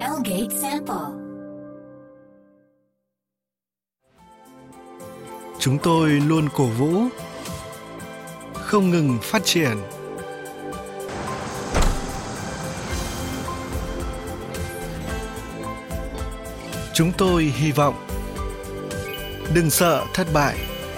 Elgate Sample. Chúng tôi luôn cổ vũ, không ngừng phát triển. Chúng tôi hy vọng, đừng sợ thất bại.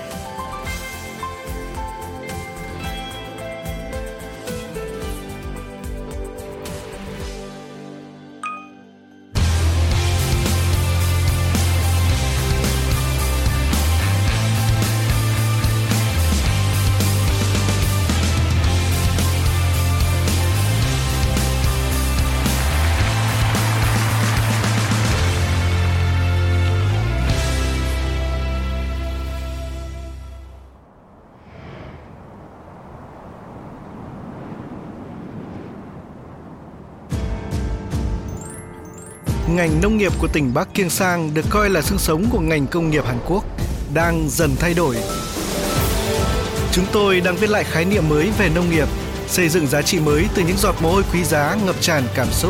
Ngành nông nghiệp của tỉnh Bắc Kiêng Sang được coi là xương sống của ngành công nghiệp Hàn Quốc, đang dần thay đổi. Chúng tôi đang viết lại khái niệm mới về nông nghiệp, xây dựng giá trị mới từ những giọt mồ hôi quý giá ngập tràn cảm xúc.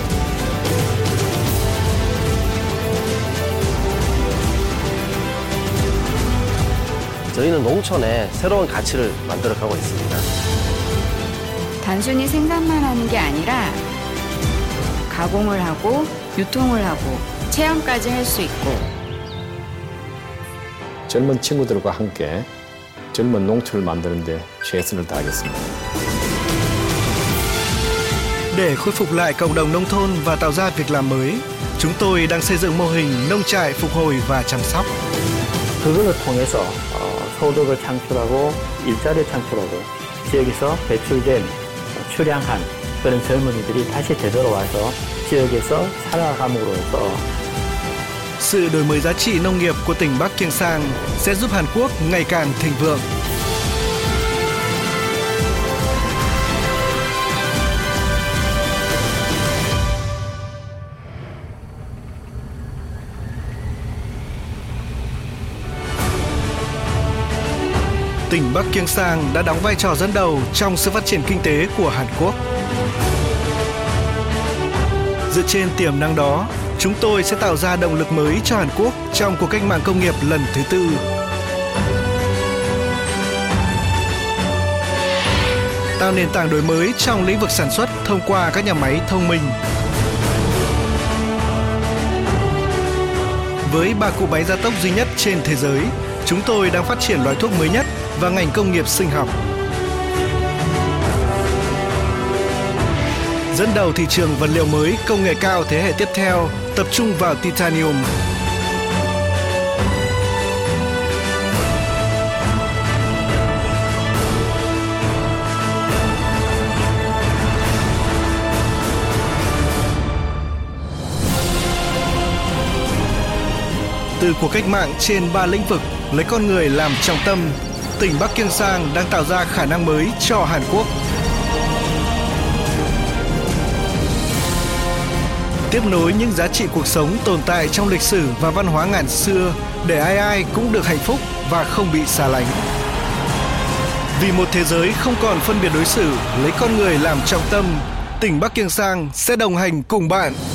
저희는 농촌에 새로운 가치를 만들어가고 있습니다. 단순히 생산만 하는 게 아니라 가공을 하고 유통을 하고 체험까지 할 수 있고 젊은 친구들과 함께 젊은 농촌을 만드는 데 최선을 다하겠습니다. Để khôi phục lại cộng đồng nông thôn và tạo ra việc làm mới, chúng tôi đang xây dựng mô hình nông trại phục hồi và chăm sóc. 그것을 통해서 소득을 창출하고 일자리를 창출하고 지역에서 배출된 출향한 그런 젊은이들이 다시 되돌아와서 지역에서 살아감으로써 Sự đổi mới giá trị nông nghiệp của tỉnh Bắc Kiêng Sang sẽ giúp Hàn Quốc ngày càng thịnh vượng. Tỉnh Bắc Kiêng Sang đã đóng vai trò dẫn đầu trong sự phát triển kinh tế của Hàn Quốc. Dựa trên tiềm năng đó, chúng tôi sẽ tạo ra động lực mới cho Hàn Quốc trong cuộc cách mạng công nghiệp lần thứ tư. Tạo nền tảng đổi mới trong lĩnh vực sản xuất thông qua các nhà máy thông minh. Với 3 cỗ máy gia tốc duy nhất trên thế giới, chúng tôi đang phát triển loại thuốc mới nhất và ngành công nghiệp sinh học. Dẫn đầu thị trường vật liệu mới công nghệ cao thế hệ tiếp theo, tập trung vào titanium. Từ cuộc cách mạng trên 3 lĩnh vực, lấy con người làm trọng tâm, tỉnh Bắc Kiêng Sang đang tạo ra khả năng mới cho Hàn Quốc. Tiếp nối những giá trị cuộc sống tồn tại trong lịch sử và văn hóa ngàn xưa để ai ai cũng được hạnh phúc và không bị xa lánh. Vì một thế giới không còn phân biệt đối xử, lấy con người làm trọng tâm, tỉnh Bắc Kiêng Sang sẽ đồng hành cùng bạn.